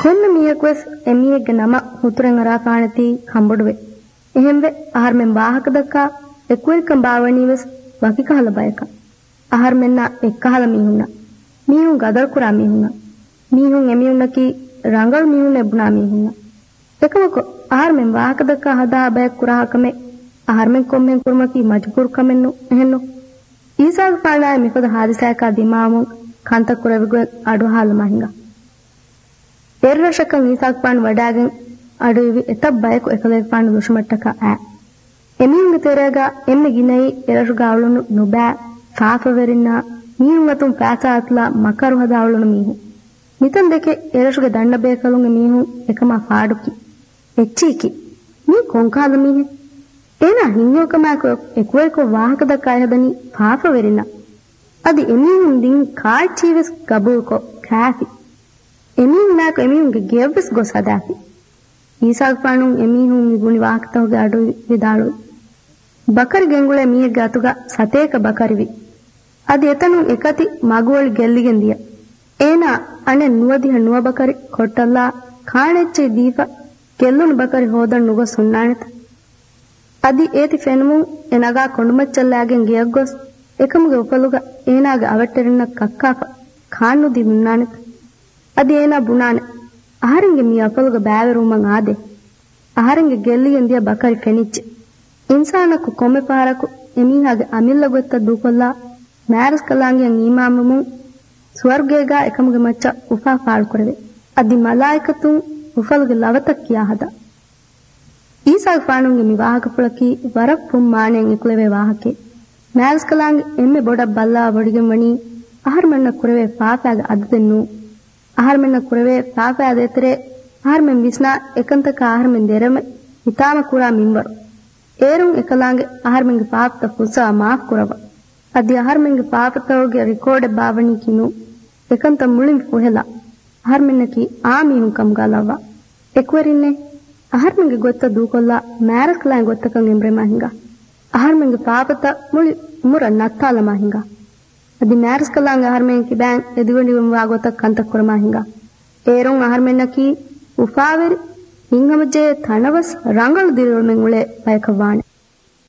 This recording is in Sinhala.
කොන්න මියක්වස් එමියෙක්ගේ නම හුතුරෙන් අරා පානති හම්බොඩුවේ එහෙම්වෙ ආහාර මෙන් වාහක දක්කා එක්වෙල්කම් බාවණීවස් වකි කහල බයක ආහාර මෙන්න එක්කහල මීහුන් ගදල් කුරා මීහුන් එමියුන්නකි රංගල් මීහුන් එබුනා මීහුන් එකවක ආහාර මෙන් වාහක දක්කා හදා බයක් කුරාකමේ ආහාර මෙන් කොම්මෙන් කුරුමකි මජ්බූර් කමෙන්නු එහෙන්නු ඊසාල් පාණාය මිපද හාදිසයකා දිමාමුන් කාන්ත කුරවිගො අඩු ಹಾಲ මහින්ගා එර්රෂකන් ඊසාක් පාන් වඩාගෙන් අඩුවි එතබ් බයක එකලෙක් පාන් දුෂමට්ටක ඈ එමින්ගේ තෙරගා එම්මෙ ගිනයි එරෂුගා අවුලුණු නුබෑ සාෆවෙරින්නා මීහුන් අතුම් පාසාත්ලා මකරු හදාවුලුණු මීහු මිතන් දෙකේ එරෂුගේ දණ්ඩ බේකලුන්ගේ මීහු එකම ෆාඩුකි එච්චීකි මී කොංකාද මීහි එනා හින්නෝකමක එක්වෙල්කෝ වාහක දක්කාය හදනි පාෆවෙරින්නා අදි එමිහුන් දින් කාච්චීවස් ගබුල්කෝ කෑෆි එමිහුනාක එමිහුන්ගේ ගෙව්වස් ගොස් හදාකි ඊසාක් පානුන් එමිහුන් ගුණි වාහකතවගේ අඩු විදාලු බකරි ගෙංගුලේ මීයගේ අතුගා සතේක බකරිවි අද එතනුන් එකති මගුවල් ගෙල්ලිගෙන් දිය ඒනා අනේ නුවදිහ නුව බකරි කොට්ටල්ලා කාණෙච්චේ දීප ගෙල්ලුන් බකරි හොදන් නුග සුන්නානෙත අදි ඒති ෆෙනුමුන් එනගා කොඬුමච්චල්ලාගෙන් ගියක් ගොස් එකමුගේ උපලුග ඒනාගේ අවට්ටරින්න කක්කාප කාන්නු දිමුන්නානෙත අදි ඒනා බුනානේ ආහාරින්ගේ මී අපලුග බෑවරුමන් ආදේ ආහාරින්ගේ ගෙල්ලිගෙන් දිය බකරි ෆෙනිච්චේ ඉන්සානකු කොමෙ පාරකු එමීහාගේ අමිල්ල ගොත්ත දුකොල්ලා මෑරස් කලාංගෙන් ඊමාමුමුන් ස්වර්ගයේගා එකමුගේ මච්ච උෆා පාල් කරවේ අදි මලායිකතුන් උෆල්ගේ ලවතක් කියා හදා ඊසාක් පානුන්ගේ මිවාහක පුලකි වරක් පුම් මානෙන් ඉකුලවේ වාහකේ මෑරස් කලාංගේ එම්මෙ බොඩක් බල්ලා වඩිගෙන් වණී ආහාර මෙන්න කුරවේ පාපාගේ අද දෙන්නු ආහාර මෙන්න කුරවේ පාපා දෙතරේ ආහාර මෙන් විස්නා එකන්තක ආහාර මෙන් දෙරම හිතාම කුරා මින්වරු ඒරුන් එකලාංගේ ආහාර මෙන්ගේ පාපත පුසා මාෆ් කරව අදි ආහාර මෙන්ගේ පාපතවගේ රිකෝඩ් බාවණි කිනු එකන්ත මුලින් පොහෙලා ආහාර මෙන්නකි ආමීහුන් කම් ගලවා එක්වරින්නේ ආහාර මෙන්ගේ ගොත්ත දූකොල්ලා මෑරස්කලයන් ගොත්තකන් එම්බ්‍රෙමා හිඟා ආහාර මෙන්ගේ පාපත මුලි මුර නත්තාල මහිඟා අදි මෑරස්කලයන් ආහාර මෙන්කි බෑන් එදිවණිවම් වාගොත කන්ත කරමා හිඟා ඒරුන් ආහාර මෙන්නකි උපාවෙරි හිංගමජේ තනවස් රංගල් දිරවල් මෙන් උලේ පයකවාණි